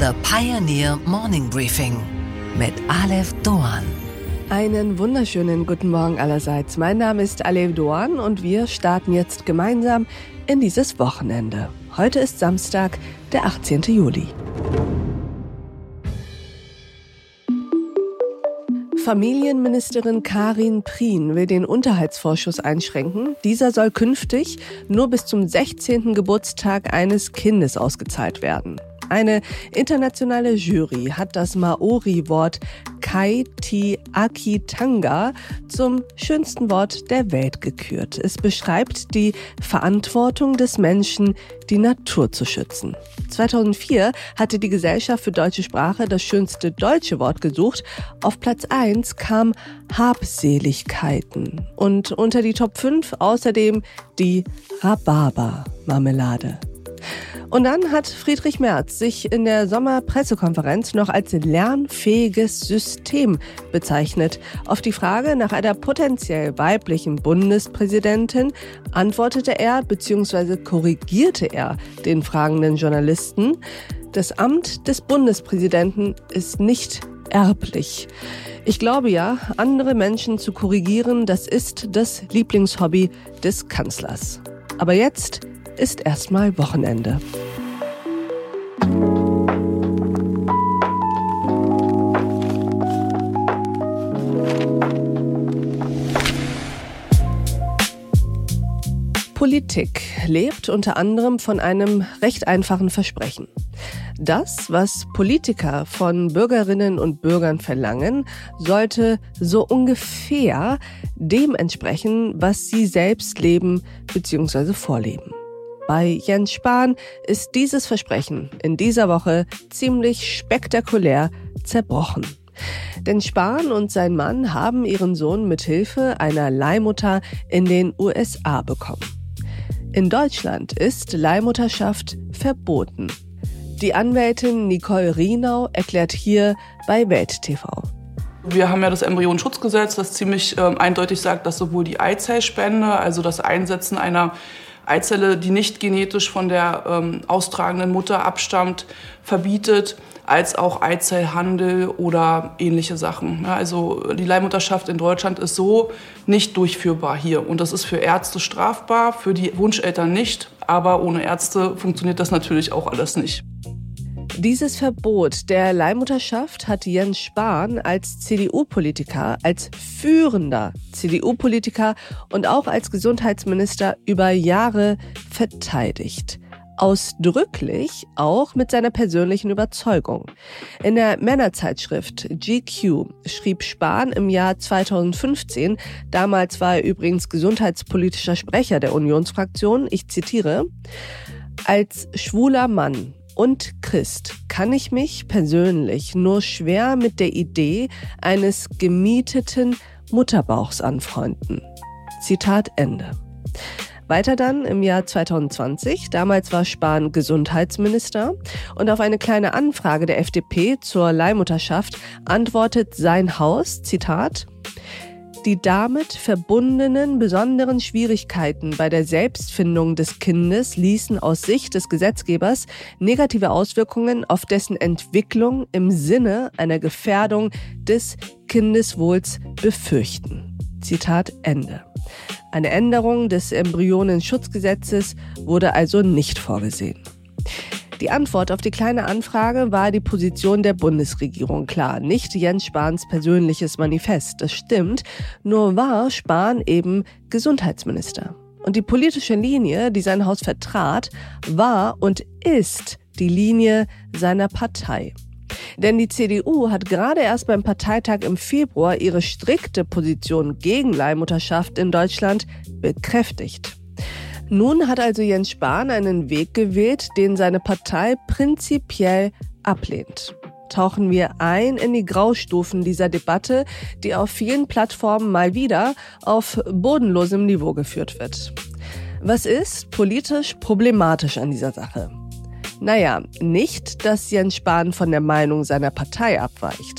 The Pioneer Morning Briefing mit Alef Doğan. Einen wunderschönen guten Morgen allerseits. Mein Name ist Alef Doğan und wir starten jetzt gemeinsam in dieses Wochenende. Heute ist Samstag, der 18. Juli. Familienministerin Karin Prien will den Unterhaltsvorschuss einschränken. Dieser soll künftig nur bis zum 16. Geburtstag eines Kindes ausgezahlt werden. Eine internationale Jury hat das Maori-Wort Kaitiakitanga zum schönsten Wort der Welt gekürt. Es beschreibt die Verantwortung des Menschen, die Natur zu schützen. 2004 hatte die Gesellschaft für deutsche Sprache das schönste deutsche Wort gesucht. Auf Platz 1 kam Habseligkeiten und unter die Top 5 außerdem die Rhabarber-Marmelade. Und dann hat Friedrich Merz sich in der Sommerpressekonferenz noch als lernfähiges System bezeichnet. Auf die Frage nach einer potenziell weiblichen Bundespräsidentin antwortete er bzw. korrigierte er den fragenden Journalisten: Das Amt des Bundespräsidenten ist nicht erblich. Ich glaube ja, andere Menschen zu korrigieren, das ist das Lieblingshobby des Kanzlers. Aber jetzt ist erstmal Wochenende. Politik lebt unter anderem von einem recht einfachen Versprechen. Das, was Politiker von Bürgerinnen und Bürgern verlangen, sollte so ungefähr dem entsprechen, was sie selbst leben bzw. vorleben. Bei Jens Spahn ist dieses Versprechen in dieser Woche ziemlich spektakulär zerbrochen. Denn Spahn und sein Mann haben ihren Sohn mit Hilfe einer Leihmutter in den USA bekommen. In Deutschland ist Leihmutterschaft verboten. Die Anwältin Nicole Rienau erklärt hier bei Welt TV. Wir haben ja das Embryonenschutzgesetz, das ziemlich eindeutig sagt, dass sowohl die Eizellspende, also das Einsetzen einer Eizelle, die nicht genetisch von der austragenden Mutter abstammt, verbietet, als auch Eizellhandel oder ähnliche Sachen. Ja, also die Leihmutterschaft in Deutschland ist so nicht durchführbar hier. Und das ist für Ärzte strafbar, für die Wunscheltern nicht. Aber ohne Ärzte funktioniert das natürlich auch alles nicht. Dieses Verbot der Leihmutterschaft hat Jens Spahn als CDU-Politiker, als führender CDU-Politiker und auch als Gesundheitsminister über Jahre verteidigt. Ausdrücklich auch mit seiner persönlichen Überzeugung. In der Männerzeitschrift GQ schrieb Spahn im Jahr 2015, damals war er übrigens gesundheitspolitischer Sprecher der Unionsfraktion, ich zitiere: Als schwuler Mann und Christ kann ich mich persönlich nur schwer mit der Idee eines gemieteten Mutterbauchs anfreunden. Zitat Ende. Weiter dann im Jahr 2020, damals war Spahn Gesundheitsminister, und auf eine kleine Anfrage der FDP zur Leihmutterschaft antwortet sein Haus, Zitat: Die damit verbundenen besonderen Schwierigkeiten bei der Selbstfindung des Kindes ließen aus Sicht des Gesetzgebers negative Auswirkungen auf dessen Entwicklung im Sinne einer Gefährdung des Kindeswohls befürchten. Zitat Ende. Eine Änderung des Embryonenschutzgesetzes wurde also nicht vorgesehen. Die Antwort auf die kleine Anfrage war die Position der Bundesregierung klar, nicht Jens Spahns persönliches Manifest. Das stimmt, nur war Spahn eben Gesundheitsminister. Und die politische Linie, die sein Haus vertrat, war und ist die Linie seiner Partei. Denn die CDU hat gerade erst beim Parteitag im Februar ihre strikte Position gegen Leihmutterschaft in Deutschland bekräftigt. Nun hat also Jens Spahn einen Weg gewählt, den seine Partei prinzipiell ablehnt. Tauchen wir ein in die Graustufen dieser Debatte, die auf vielen Plattformen mal wieder auf bodenlosem Niveau geführt wird. Was ist politisch problematisch an dieser Sache? Naja, nicht, dass Jens Spahn von der Meinung seiner Partei abweicht.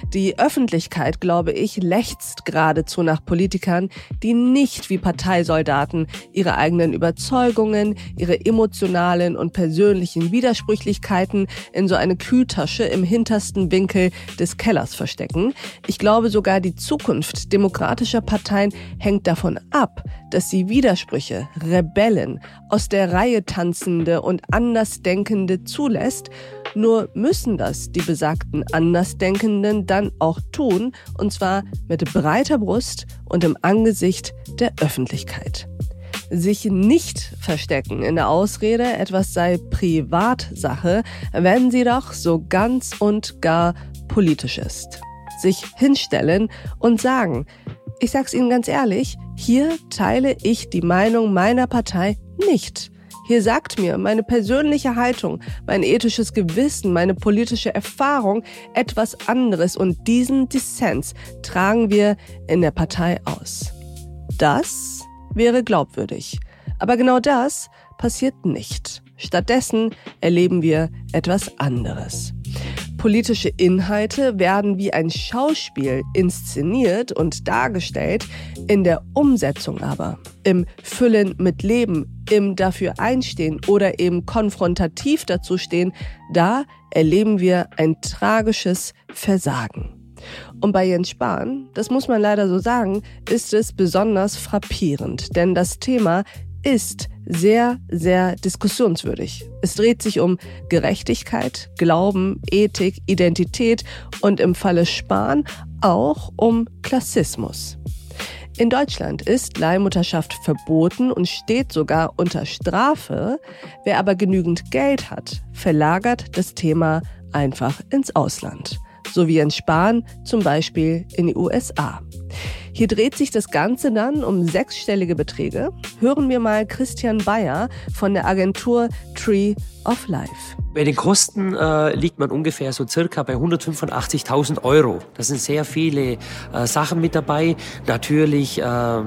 Die Öffentlichkeit, glaube ich, lechzt geradezu nach Politikern, die nicht wie Parteisoldaten ihre eigenen Überzeugungen, ihre emotionalen und persönlichen Widersprüchlichkeiten in so eine Kühltasche im hintersten Winkel des Kellers verstecken. Ich glaube sogar, die Zukunft demokratischer Parteien hängt davon ab, dass sie Widersprüche, Rebellen, aus der Reihe tanzende und Andersdenkende zulässt. Nur müssen das die besagten Andersdenkenden dann auch tun, und zwar mit breiter Brust und im Angesicht der Öffentlichkeit. Sich nicht verstecken in der Ausrede, etwas sei Privatsache, wenn sie doch so ganz und gar politisch ist. Sich hinstellen und sagen: Ich sag's Ihnen ganz ehrlich, hier teile ich die Meinung meiner Partei nicht. Hier sagt mir meine persönliche Haltung, mein ethisches Gewissen, meine politische Erfahrung etwas anderes, und diesen Dissens tragen wir in der Partei aus. Das wäre glaubwürdig. Aber genau das passiert nicht. Stattdessen erleben wir etwas anderes. Politische Inhalte werden wie ein Schauspiel inszeniert und dargestellt, in der Umsetzung aber, im Füllen mit Leben, im dafür einstehen oder eben konfrontativ dazustehen, da erleben wir ein tragisches Versagen. Und bei Jens Spahn, das muss man leider so sagen, ist es besonders frappierend, denn das Thema ist sehr, sehr diskussionswürdig. Es dreht sich um Gerechtigkeit, Glauben, Ethik, Identität und im Falle Spahn auch um Klassismus. In Deutschland ist Leihmutterschaft verboten und steht sogar unter Strafe. Wer aber genügend Geld hat, verlagert das Thema einfach ins Ausland. So wie Jens Spahn zum Beispiel in die USA. Hier dreht sich das Ganze dann um 6-stellige Beträge. Hören wir mal Christian Bayer von der Agentur Tree of Life. Bei den Kosten liegt man ungefähr so circa bei 185.000 €. Das sind sehr viele Sachen mit dabei. Natürlich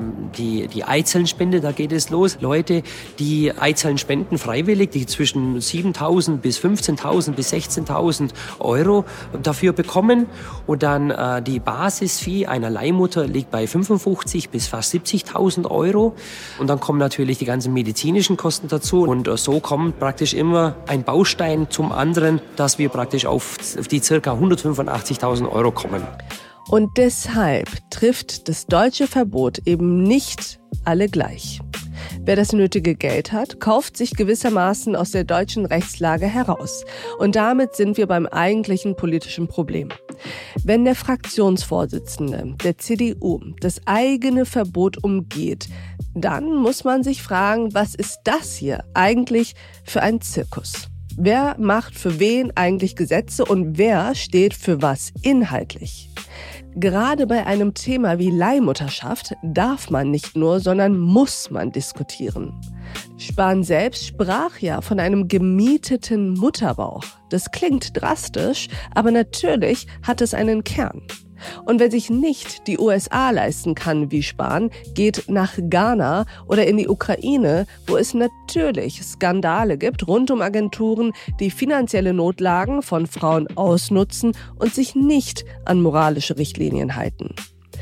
die Eizellenspende, da geht es los. Leute, die Eizellen spenden freiwillig, die zwischen 7.000 bis 15.000 bis 16.000 € dafür bekommen. Und dann die Basisfee einer Leihmutter liegt bei 55 bis fast 70.000 €. Und dann kommen natürlich die ganzen medizinischen Kosten dazu. Und so kommt praktisch immer ein Baustein zum anderen, dass wir praktisch auf die ca. 185.000 € kommen. Und deshalb trifft das deutsche Verbot eben nicht alle gleich. Wer das nötige Geld hat, kauft sich gewissermaßen aus der deutschen Rechtslage heraus. Und damit sind wir beim eigentlichen politischen Problem. Wenn der Fraktionsvorsitzende der CDU das eigene Verbot umgeht, dann muss man sich fragen, was ist das hier eigentlich für ein Zirkus? Wer macht für wen eigentlich Gesetze und wer steht für was inhaltlich? Gerade bei einem Thema wie Leihmutterschaft darf man nicht nur, sondern muss man diskutieren. Spahn selbst sprach ja von einem gemieteten Mutterbauch. Das klingt drastisch, aber natürlich hat es einen Kern. Und wer sich nicht die USA leisten kann wie Spahn, geht nach Ghana oder in die Ukraine, wo es natürlich Skandale gibt rund um Agenturen, die finanzielle Notlagen von Frauen ausnutzen und sich nicht an moralische Richtlinien halten.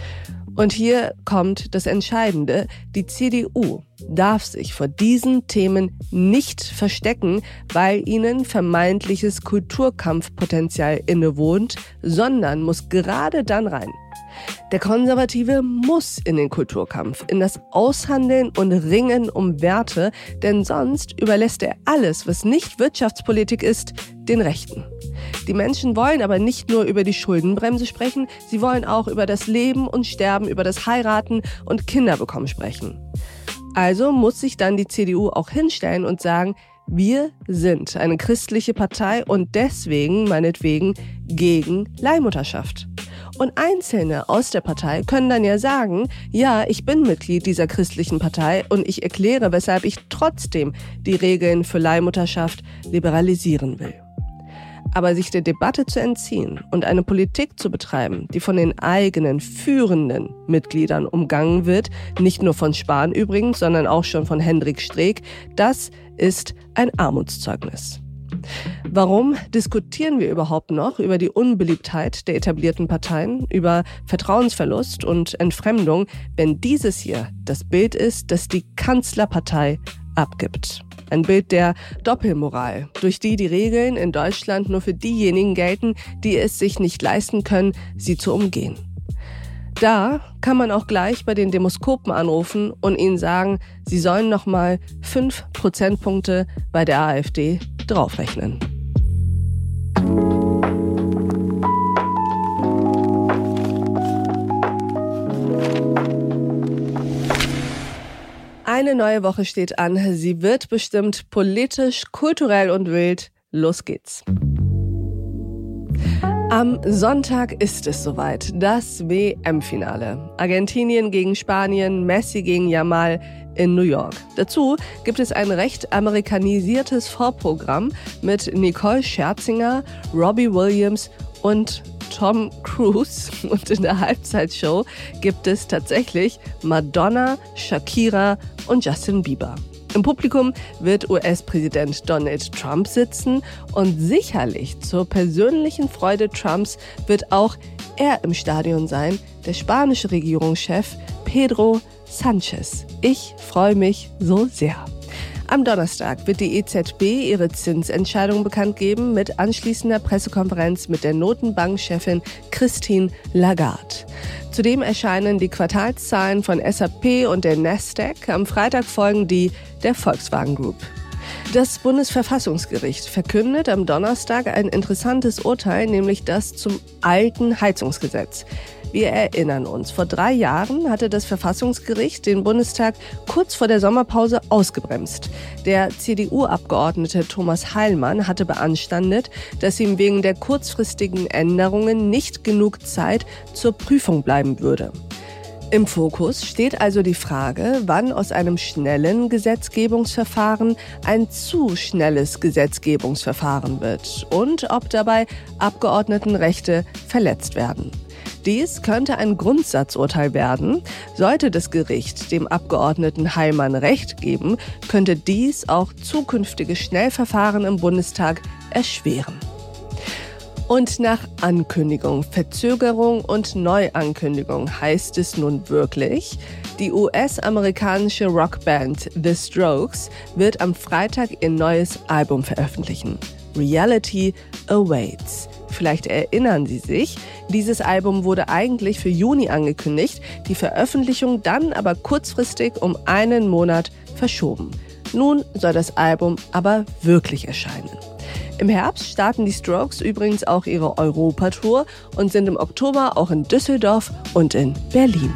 Und hier kommt das Entscheidende: Die CDU darf sich vor diesen Themen nicht verstecken, weil ihnen vermeintliches Kulturkampfpotenzial innewohnt, sondern muss gerade dann rein. Der Konservative muss in den Kulturkampf, in das Aushandeln und Ringen um Werte, denn sonst überlässt er alles, was nicht Wirtschaftspolitik ist, den Rechten. Die Menschen wollen aber nicht nur über die Schuldenbremse sprechen, sie wollen auch über das Leben und Sterben, über das Heiraten und Kinderbekommen sprechen. Also muss sich dann die CDU auch hinstellen und sagen: Wir sind eine christliche Partei und deswegen, meinetwegen, gegen Leihmutterschaft. Und Einzelne aus der Partei können dann ja sagen: Ja, ich bin Mitglied dieser christlichen Partei und ich erkläre, weshalb ich trotzdem die Regeln für Leihmutterschaft liberalisieren will. Aber sich der Debatte zu entziehen und eine Politik zu betreiben, die von den eigenen führenden Mitgliedern umgangen wird, nicht nur von Spahn übrigens, sondern auch schon von Hendrik Streeck, das ist ein Armutszeugnis. Warum diskutieren wir überhaupt noch über die Unbeliebtheit der etablierten Parteien, über Vertrauensverlust und Entfremdung, wenn dieses hier das Bild ist, das die Kanzlerpartei abgibt? Ein Bild der Doppelmoral, durch die Regeln in Deutschland nur für diejenigen gelten, die es sich nicht leisten können, sie zu umgehen. Da kann man auch gleich bei den Demoskopen anrufen und ihnen sagen, sie sollen nochmal 5 Prozentpunkte bei der AfD draufrechnen. Eine neue Woche steht an. Sie wird bestimmt politisch, kulturell und wild. Los geht's. Am Sonntag ist es soweit, das WM-Finale. Argentinien gegen Spanien, Messi gegen Yamal in New York. Dazu gibt es ein recht amerikanisiertes Vorprogramm mit Nicole Scherzinger, Robbie Williams und Tom Cruise. Und in der Halbzeitshow gibt es tatsächlich Madonna, Shakira und Justin Bieber. Im Publikum wird US-Präsident Donald Trump sitzen und sicherlich zur persönlichen Freude Trumps wird auch er im Stadion sein, der spanische Regierungschef Pedro Sánchez. Ich freue mich so sehr. Am Donnerstag wird die EZB ihre Zinsentscheidung bekannt geben mit anschließender Pressekonferenz mit der Notenbankchefin Christine Lagarde. Zudem erscheinen die Quartalszahlen von SAP und der Nasdaq. Am Freitag folgen die der Volkswagen Group. Das Bundesverfassungsgericht verkündet am Donnerstag ein interessantes Urteil, nämlich das zum alten Heizungsgesetz. Wir erinnern uns, vor 3 Jahren hatte das Verfassungsgericht den Bundestag kurz vor der Sommerpause ausgebremst. Der CDU-Abgeordnete Thomas Heilmann hatte beanstandet, dass ihm wegen der kurzfristigen Änderungen nicht genug Zeit zur Prüfung bleiben würde. Im Fokus steht also die Frage, wann aus einem schnellen Gesetzgebungsverfahren ein zu schnelles Gesetzgebungsverfahren wird und ob dabei Abgeordnetenrechte verletzt werden. Dies könnte ein Grundsatzurteil werden. Sollte das Gericht dem Abgeordneten Heilmann Recht geben, könnte dies auch zukünftige Schnellverfahren im Bundestag erschweren. Und nach Ankündigung, Verzögerung und Neuankündigung heißt es nun wirklich, die US-amerikanische Rockband The Strokes wird am Freitag ihr neues Album veröffentlichen. Reality Awaits. Vielleicht erinnern Sie sich, dieses Album wurde eigentlich für Juni angekündigt, die Veröffentlichung dann aber kurzfristig um 1 Monat verschoben. Nun soll das Album aber wirklich erscheinen. Im Herbst starten die Strokes übrigens auch ihre Europatour und sind im Oktober auch in Düsseldorf und in Berlin.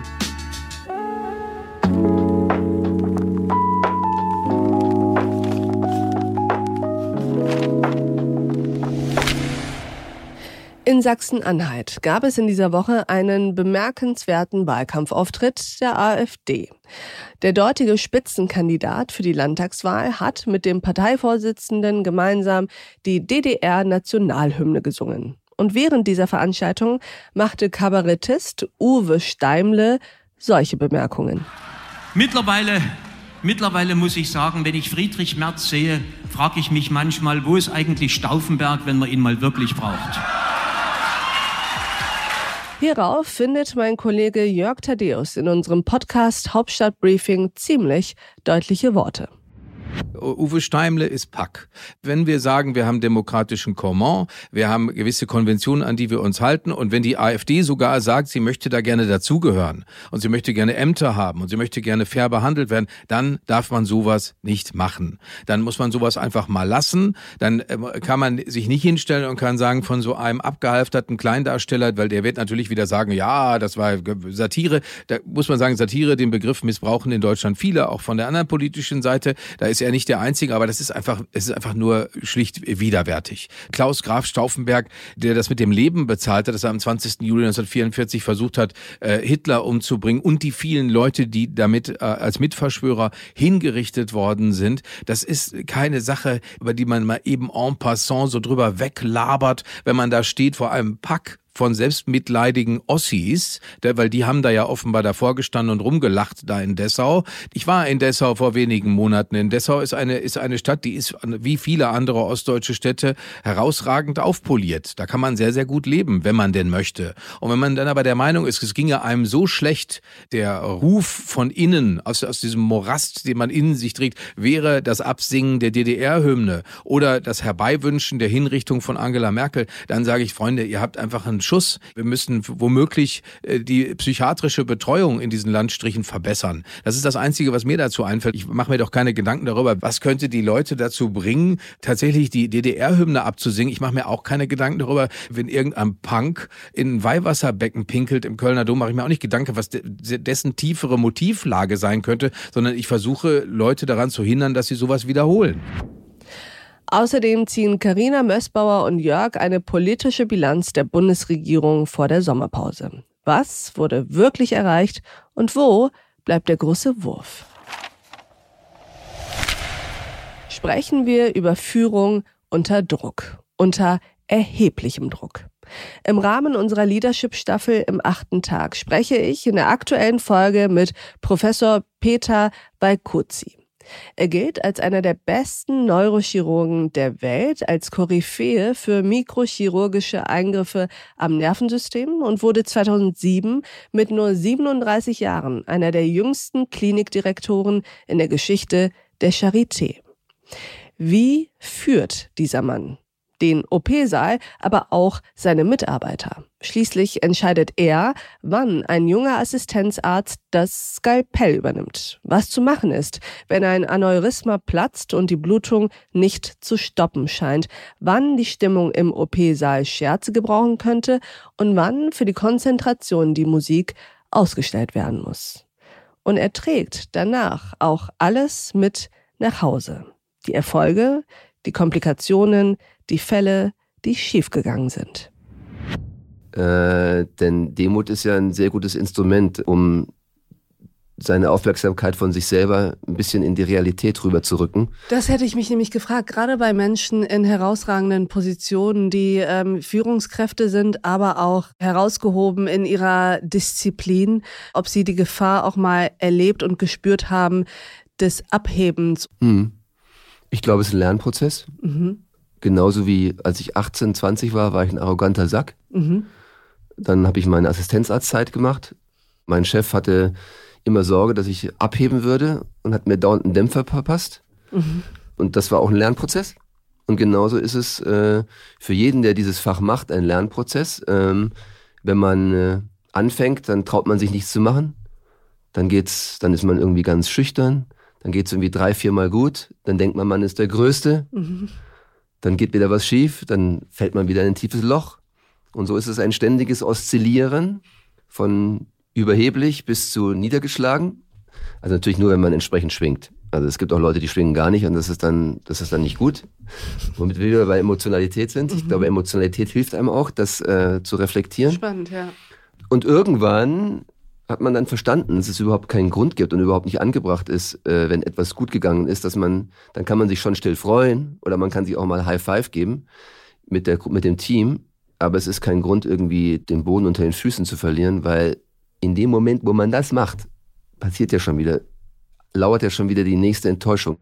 In Sachsen-Anhalt gab es in dieser Woche einen bemerkenswerten Wahlkampfauftritt der AfD. Der dortige Spitzenkandidat für die Landtagswahl hat mit dem Parteivorsitzenden gemeinsam die DDR-Nationalhymne gesungen. Und während dieser Veranstaltung machte Kabarettist Uwe Steimle solche Bemerkungen. Mittlerweile muss ich sagen, wenn ich Friedrich Merz sehe, frage ich mich manchmal, wo ist eigentlich Stauffenberg, wenn man ihn mal wirklich braucht? Hierauf findet mein Kollege Jörg Thaddeus in unserem Podcast Hauptstadtbriefing ziemlich deutliche Worte. Uwe Steimle ist Pack. Wenn wir sagen, wir haben demokratischen Comment, wir haben gewisse Konventionen, an die wir uns halten, und wenn die AfD sogar sagt, sie möchte da gerne dazugehören und sie möchte gerne Ämter haben und sie möchte gerne fair behandelt werden, dann darf man sowas nicht machen. Dann muss man sowas einfach mal lassen. Dann kann man sich nicht hinstellen und kann sagen, von so einem abgehalfterten Kleindarsteller, weil der wird natürlich wieder sagen, ja, das war Satire. Da muss man sagen, Satire, den Begriff missbrauchen in Deutschland viele, auch von der anderen politischen Seite. Da ist er nicht der Einzige, aber es ist einfach nur schlicht widerwärtig. Klaus Graf Stauffenberg, der das mit dem Leben bezahlt hat, dass er am 20. Juli 1944 versucht hat, Hitler umzubringen, und die vielen Leute, die damit als Mitverschwörer hingerichtet worden sind, das ist keine Sache, über die man mal eben en passant so drüber weglabert, wenn man da steht vor einem Pack von selbstmitleidigen Ossis, weil die haben da ja offenbar davor gestanden und rumgelacht da in Dessau. Ich war in Dessau vor wenigen Monaten. In Dessau ist eine Stadt, die ist wie viele andere ostdeutsche Städte herausragend aufpoliert. Da kann man sehr, sehr gut leben, wenn man denn möchte. Und wenn man dann aber der Meinung ist, es ginge einem so schlecht, der Ruf von innen, aus diesem Morast, den man in sich trägt, wäre das Absingen der DDR-Hymne oder das Herbeiwünschen der Hinrichtung von Angela Merkel, dann sage ich, Freunde, ihr habt einfach einen Schuss. Wir müssen womöglich die psychiatrische Betreuung in diesen Landstrichen verbessern. Das ist das Einzige, was mir dazu einfällt. Ich mache mir doch keine Gedanken darüber, was könnte die Leute dazu bringen, tatsächlich die DDR-Hymne abzusingen. Ich mache mir auch keine Gedanken darüber, wenn irgendein Punk in ein Weihwasserbecken pinkelt im Kölner Dom, mache ich mir auch nicht Gedanken, was dessen tiefere Motivlage sein könnte, sondern ich versuche, Leute daran zu hindern, dass sie sowas wiederholen. Außerdem ziehen Carina Mössbauer und Jörg eine politische Bilanz der Bundesregierung vor der Sommerpause. Was wurde wirklich erreicht und wo bleibt der große Wurf? Sprechen wir über Führung unter Druck, unter erheblichem Druck. Im Rahmen unserer Leadership-Staffel im 8. Tag spreche ich in der aktuellen Folge mit Professor Peter Walkoczy. Er gilt als einer der besten Neurochirurgen der Welt, als Koryphäe für mikrochirurgische Eingriffe am Nervensystem und wurde 2007 mit nur 37 Jahren einer der jüngsten Klinikdirektoren in der Geschichte der Charité. Wie führt dieser Mann den OP-Saal, aber auch seine Mitarbeiter? Schließlich entscheidet er, wann ein junger Assistenzarzt das Skalpell übernimmt. Was zu machen ist, wenn ein Aneurysma platzt und die Blutung nicht zu stoppen scheint. Wann die Stimmung im OP-Saal Scherze gebrauchen könnte und wann für die Konzentration die Musik ausgestellt werden muss. Und er trägt danach auch alles mit nach Hause. Die Erfolge, die Komplikationen, die Fälle, die schiefgegangen sind. Denn Demut ist ja ein sehr gutes Instrument, um seine Aufmerksamkeit von sich selber ein bisschen in die Realität rüberzurücken. Das hätte ich mich nämlich gefragt, gerade bei Menschen in herausragenden Positionen, die Führungskräfte sind, aber auch herausgehoben in ihrer Disziplin, ob sie die Gefahr auch mal erlebt und gespürt haben des Abhebens. Ich glaube, es ist ein Lernprozess. Genauso wie als ich 18, 20 war ich ein arroganter Sack. Dann habe ich meine Assistenzarztzeit gemacht. Mein Chef hatte immer Sorge, dass ich abheben würde und hat mir dauernd einen Dämpfer verpasst. Und das war auch ein Lernprozess. Und genauso ist es für jeden, der dieses Fach macht, ein Lernprozess. Wenn man anfängt, dann traut man sich nichts zu machen. Dann ist man irgendwie ganz schüchtern. Dann geht es irgendwie 3-4 Mal gut. Dann denkt man ist der Größte. Dann geht wieder was schief. Dann fällt man wieder in ein tiefes Loch. Und so ist es ein ständiges Oszillieren von überheblich bis zu niedergeschlagen. Also natürlich nur, wenn man entsprechend schwingt. Also es gibt auch Leute, die schwingen gar nicht und das ist dann nicht gut. Womit wir wieder bei Emotionalität sind. Ich glaube, Emotionalität hilft einem auch, das zu reflektieren. Spannend, ja. Und irgendwann hat man dann verstanden, dass es überhaupt keinen Grund gibt und überhaupt nicht angebracht ist, wenn etwas gut gegangen ist, dann kann man sich schon still freuen oder man kann sich auch mal High Five geben mit dem Team. Aber es ist kein Grund, irgendwie den Boden unter den Füßen zu verlieren, weil in dem Moment, wo man das macht, lauert ja schon wieder die nächste Enttäuschung.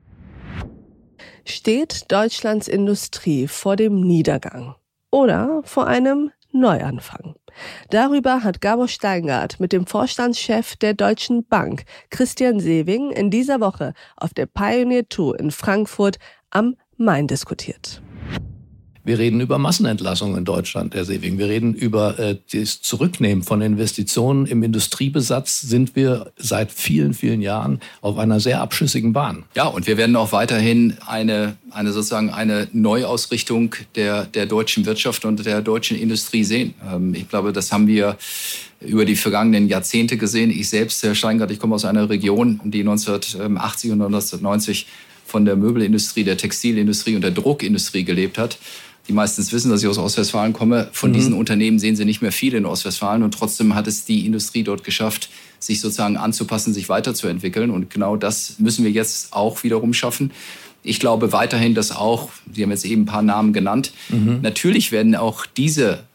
Steht Deutschlands Industrie vor dem Niedergang oder vor einem Neuanfang? Darüber hat Gabor Steingart mit dem Vorstandschef der Deutschen Bank, Christian Sewing, in dieser Woche auf der Pioneer 2 in Frankfurt am Main diskutiert. Wir reden über Massenentlassungen in Deutschland, Herr Sewing. Wir reden über das Zurücknehmen von Investitionen. Im Industriebesatz sind wir seit vielen, vielen Jahren auf einer sehr abschüssigen Bahn. Ja, und wir werden auch weiterhin eine Neuausrichtung der deutschen Wirtschaft und der deutschen Industrie sehen. Ich glaube, das haben wir über die vergangenen Jahrzehnte gesehen. Ich selbst, Herr Steingart, ich komme aus einer Region, die 1980 und 1990 von der Möbelindustrie, der Textilindustrie und der Druckindustrie gelebt hat. Die meistens wissen, dass ich aus Ostwestfalen komme. Von diesen Unternehmen sehen Sie nicht mehr viele in Ostwestfalen. Und trotzdem hat es die Industrie dort geschafft, sich sozusagen anzupassen, sich weiterzuentwickeln. Und genau das müssen wir jetzt auch wiederum schaffen. Ich glaube weiterhin, dass auch, Sie haben jetzt eben ein paar Namen genannt, natürlich werden auch diese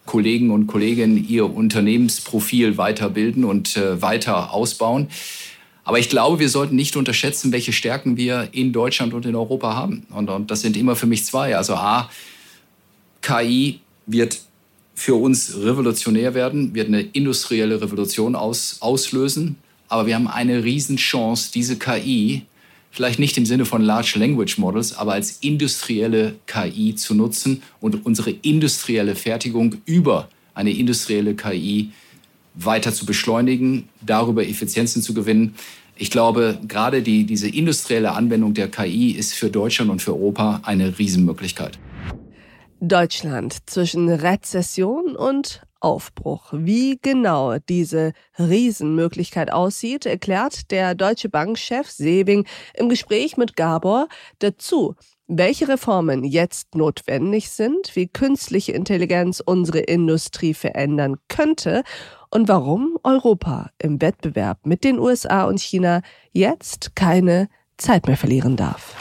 Kollegen und Kolleginnen ihr Unternehmensprofil weiterbilden und weiter ausbauen. Aber ich glaube, wir sollten nicht unterschätzen, welche Stärken wir in Deutschland und in Europa haben. Und das sind immer für mich zwei. Also A, KI wird für uns revolutionär werden, wird eine industrielle Revolution auslösen. Aber wir haben eine Riesenchance, diese KI, vielleicht nicht im Sinne von Large Language Models, aber als industrielle KI zu nutzen und unsere industrielle Fertigung über eine industrielle KI weiter zu beschleunigen, darüber Effizienzen zu gewinnen. Ich glaube, gerade diese industrielle Anwendung der KI ist für Deutschland und für Europa eine Riesenmöglichkeit. Deutschland zwischen Rezession und Aufbruch. Wie genau diese Riesenmöglichkeit aussieht, erklärt der Deutsche Bank-Chef Sebing im Gespräch mit Gabor. Dazu, welche Reformen jetzt notwendig sind, wie künstliche Intelligenz unsere Industrie verändern könnte und warum Europa im Wettbewerb mit den USA und China jetzt keine Zeit mehr verlieren darf.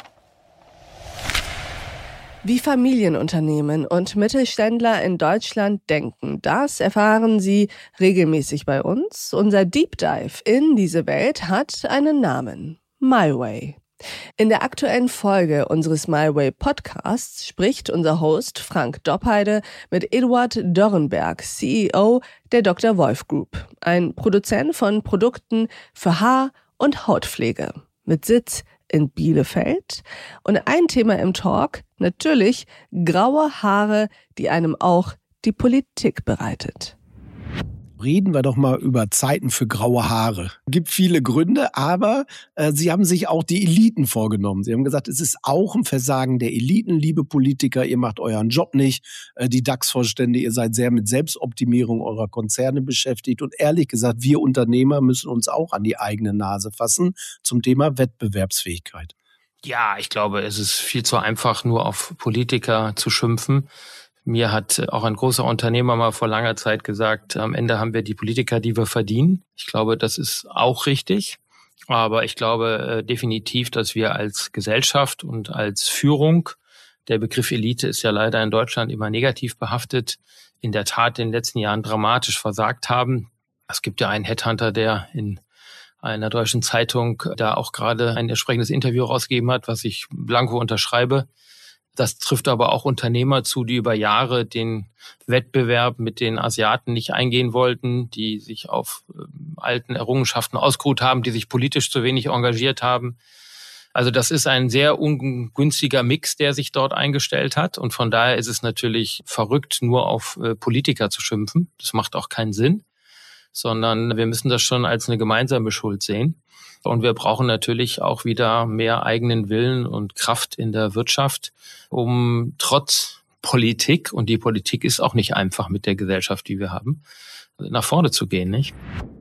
Wie Familienunternehmen und Mittelständler in Deutschland denken, das erfahren Sie regelmäßig bei uns. Unser Deep Dive in diese Welt hat einen Namen: MyWay. In der aktuellen Folge unseres MyWay Podcasts spricht unser Host Frank Doppheide mit Eduard Dörrenberg, CEO der Dr. Wolf Group, ein Produzent von Produkten für Haar- und Hautpflege mit Sitz in Bielefeld. Und ein Thema im Talk, natürlich graue Haare, die einem auch die Politik bereitet. Reden wir doch mal über Zeiten für graue Haare. Gibt viele Gründe, aber Sie haben sich auch die Eliten vorgenommen. Sie haben gesagt, es ist auch ein Versagen der Eliten, liebe Politiker, ihr macht euren Job nicht. Die DAX-Vorstände, ihr seid sehr mit Selbstoptimierung eurer Konzerne beschäftigt. Und ehrlich gesagt, wir Unternehmer müssen uns auch an die eigene Nase fassen zum Thema Wettbewerbsfähigkeit. Ja, ich glaube, es ist viel zu einfach, nur auf Politiker zu schimpfen. Mir hat auch ein großer Unternehmer mal vor langer Zeit gesagt, am Ende haben wir die Politiker, die wir verdienen. Ich glaube, das ist auch richtig. Aber ich glaube definitiv, dass wir als Gesellschaft und als Führung, der Begriff Elite ist ja leider in Deutschland immer negativ behaftet, in der Tat in den letzten Jahren dramatisch versagt haben. Es gibt ja einen Headhunter, der in einer deutschen Zeitung da auch gerade ein entsprechendes Interview rausgegeben hat, was ich blanko unterschreibe. Das trifft aber auch Unternehmer zu, die über Jahre den Wettbewerb mit den Asiaten nicht eingehen wollten, die sich auf alten Errungenschaften ausgeruht haben, die sich politisch zu wenig engagiert haben. Also das ist ein sehr ungünstiger Mix, der sich dort eingestellt hat. Und von daher ist es natürlich verrückt, nur auf Politiker zu schimpfen. Das macht auch keinen Sinn, sondern wir müssen das schon als eine gemeinsame Schuld sehen. Und wir brauchen natürlich auch wieder mehr eigenen Willen und Kraft in der Wirtschaft, um trotz Politik, und die Politik ist auch nicht einfach mit der Gesellschaft, die wir haben, nach vorne zu gehen, nicht?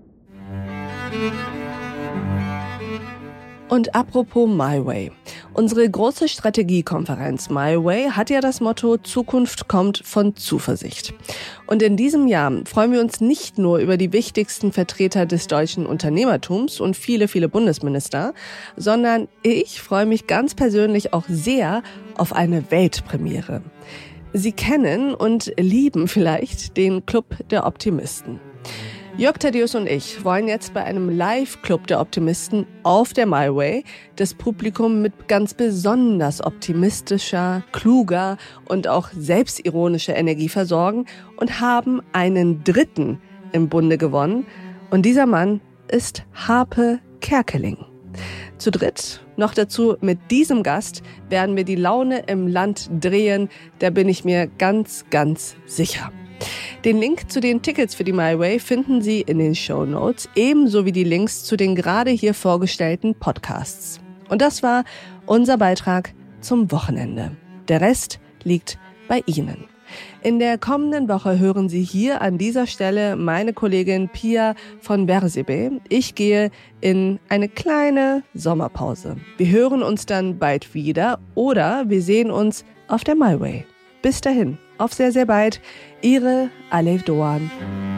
Und apropos MyWay. Unsere große Strategiekonferenz MyWay hat ja das Motto Zukunft kommt von Zuversicht. Und in diesem Jahr freuen wir uns nicht nur über die wichtigsten Vertreter des deutschen Unternehmertums und viele, viele Bundesminister, sondern ich freue mich ganz persönlich auch sehr auf eine Weltpremiere. Sie kennen und lieben vielleicht den Club der Optimisten. Jörg Thaddeus und ich wollen jetzt bei einem Live-Club der Optimisten auf der MyWay das Publikum mit ganz besonders optimistischer, kluger und auch selbstironischer Energie versorgen und haben einen Dritten im Bunde gewonnen. Und dieser Mann ist Harpe Kerkeling. Zu dritt, noch dazu mit diesem Gast, werden wir die Laune im Land drehen. Da bin ich mir ganz, ganz sicher. Den Link zu den Tickets für die MyWay finden Sie in den Shownotes, ebenso wie die Links zu den gerade hier vorgestellten Podcasts. Und das war unser Beitrag zum Wochenende. Der Rest liegt bei Ihnen. In der kommenden Woche hören Sie hier an dieser Stelle meine Kollegin Pia von Bersebe. Ich gehe in eine kleine Sommerpause. Wir hören uns dann bald wieder oder wir sehen uns auf der MyWay. Bis dahin, auf sehr, sehr bald. Ihre Alev Doan.